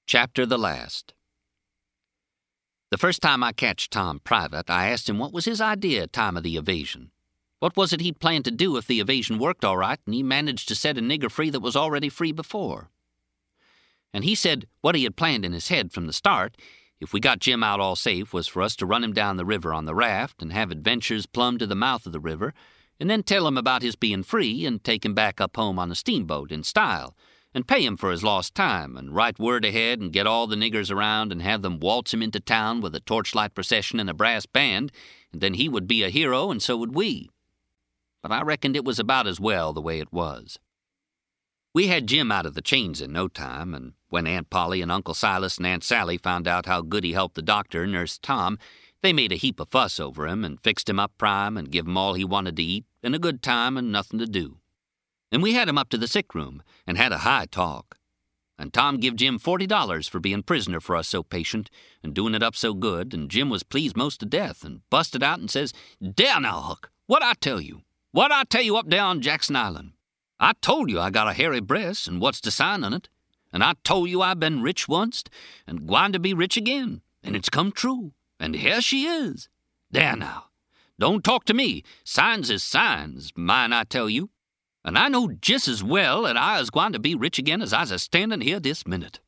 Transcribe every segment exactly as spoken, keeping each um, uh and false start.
Chapter the Last. The first time I catched Tom private, I asked him what was his idea time of the evasion. What was it he'd planned to do if the evasion worked all right and he managed to set a nigger free that was already free before? And he said what he had planned in his head from the start, if we got Jim out all safe, was for us to run him down the river on the raft and have adventures plumb to the mouth of the river, and then tell him about his being free and take him back up home on the steamboat in style, and pay him for his lost time, and write word ahead and get all the niggers around and have them waltz him into town with a torchlight procession and a brass band, and then he would be a hero and so would we. But I reckoned it was about as well the way it was. We had Jim out of the chains in no time, and when Aunt Polly and Uncle Silas and Aunt Sally found out how good he helped the doctor nurse Tom, they made a heap of fuss over him and fixed him up prime and give him all he wanted to eat and a good time and nothing to do. And we had him up to the sick room and had a high talk. And Tom give Jim forty dollars for being prisoner for us so patient and doing it up so good, and Jim was pleased most to death and busted out and says, "Dare now, Huck, what I tell you? What I tell you up there on Jackson Island? I told you I got a hairy breast and what's the sign on it, and I told you I been rich once and gwine to be rich again, and it's come true, and here she is. There now, don't talk to me. Signs is signs, mind I tell you. And I know just as well that I is gwine to be rich again as I's a standing here this minute."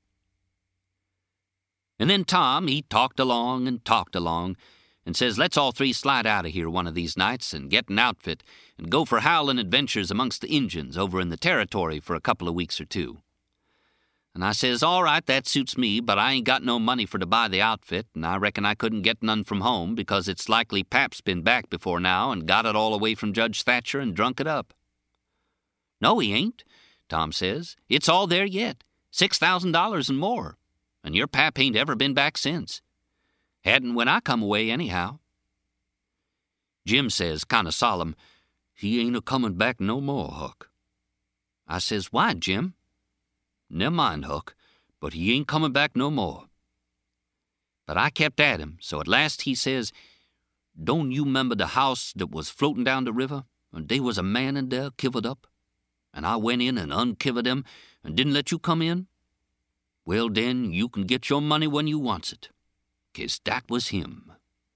And then Tom, he talked along and talked along, and says, let's all three slide out of here one of these nights and get an outfit and go for howling adventures amongst the Injuns over in the territory for a couple of weeks or two. And I says, all right, that suits me, but I ain't got no money for to buy the outfit, and I reckon I couldn't get none from home because it's likely Pap's been back before now and got it all away from Judge Thatcher and drunk it up. "No, he ain't," Tom says. "It's all there yet, six thousand dollars and more, and your pap ain't ever been back since. Hadn't when I come away, anyhow." Jim says, kind of solemn, "He ain't a-comin' back no more, Huck." I says, "Why, Jim?" "Never mind, Huck, but he ain't comin' back no more." But I kept at him, so at last he says, "Don't you 'member the house that was floating down the river, and they was a man in there kivered up? And I went in and unkivered him and didn't let you come in? Well, then, you can get your money when you wants it, 'cause that was him."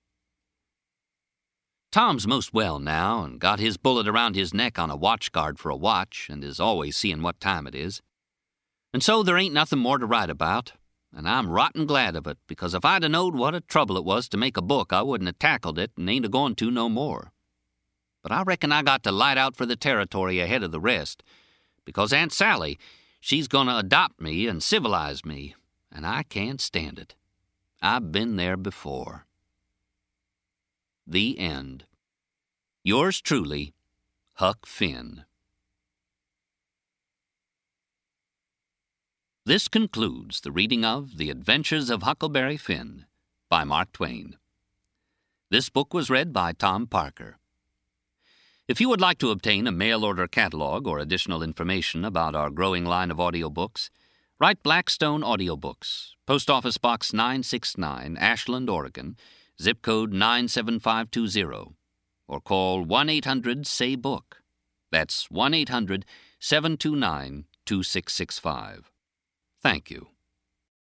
Tom's most well now and got his bullet around his neck on a watch guard for a watch and is always seeing what time it is. And so there ain't nothing more to write about, and I'm rotten glad of it, because if I'd a knowed what a trouble it was to make a book, I wouldn't have tackled it and ain't a-going to no more. But I reckon I got to light out for the territory ahead of the rest, because Aunt Sally, she's going to adopt me and civilize me, and I can't stand it. I've been there before. The End. Yours truly, Huck Finn. This concludes the reading of The Adventures of Huckleberry Finn by Mark Twain. This book was read by Tom Parker. If you would like to obtain a mail-order catalog or additional information about our growing line of audiobooks, write Blackstone Audiobooks, Post Office Box nine six nine, Ashland, Oregon, zip code nine seven five two zero, or call one eight hundred S A Y BOOK. That's one eight hundred seven two nine two six six five. Thank you.